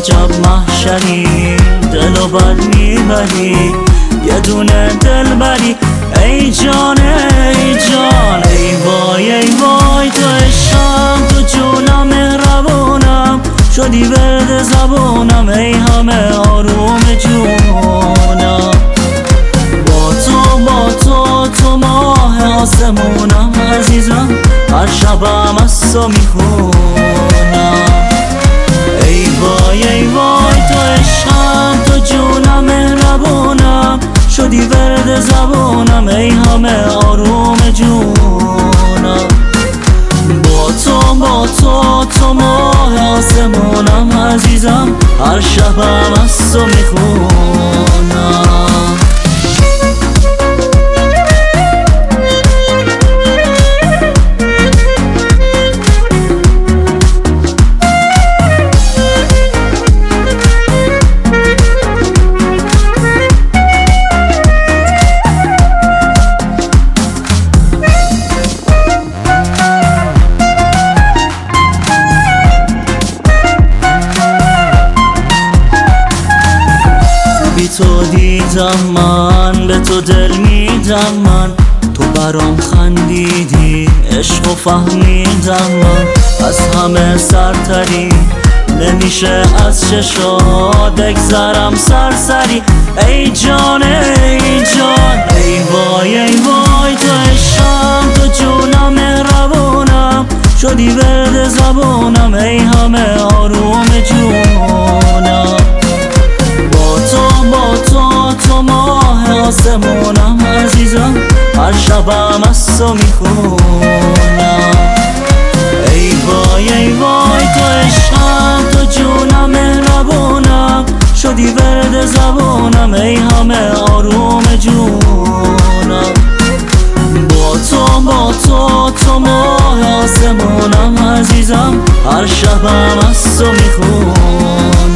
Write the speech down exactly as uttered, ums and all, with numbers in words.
عجب محشری، دلو بد میبری یه دونه دل بری. ای جان ای جان ای وای ای وای تو عشقم، تو جونم مهربونم، شدی ورد زبونم، ای همه آروم جونم. با تو با تو تو ماه آسمونم عزیزم، هر شبم از تو میخونم. ای وای ای وای تو عشقم، تو جونم مهربونم، شدی ورد زبونم، ای همه آروم جونم. با تو با تو تو ماه آسمونم عزیزم، هر شبم از تو میخونم. بی تو دیدم من، به تو دل میدم من، تو برام خندیدی عشق و فهمیدم من. از همه سرتری نمیشه از چشات بگذرم سرسری. ای جان ای جان ای وای ای وای تو عشقم، تو جونم مهربونم، شدی ورد زبونم، ای همه آروم جونم. با تو با تو تو ماه آسمونم عزیزم، هر شبم از تو میخونم. ای وای ای وای تو عشقم، تو جونم مهربونم، شدی ورد زبونم، ای همه آروم جونم. با تو با تو تو ماه آسمونم عزیزم، هر شبم از تو میخونم.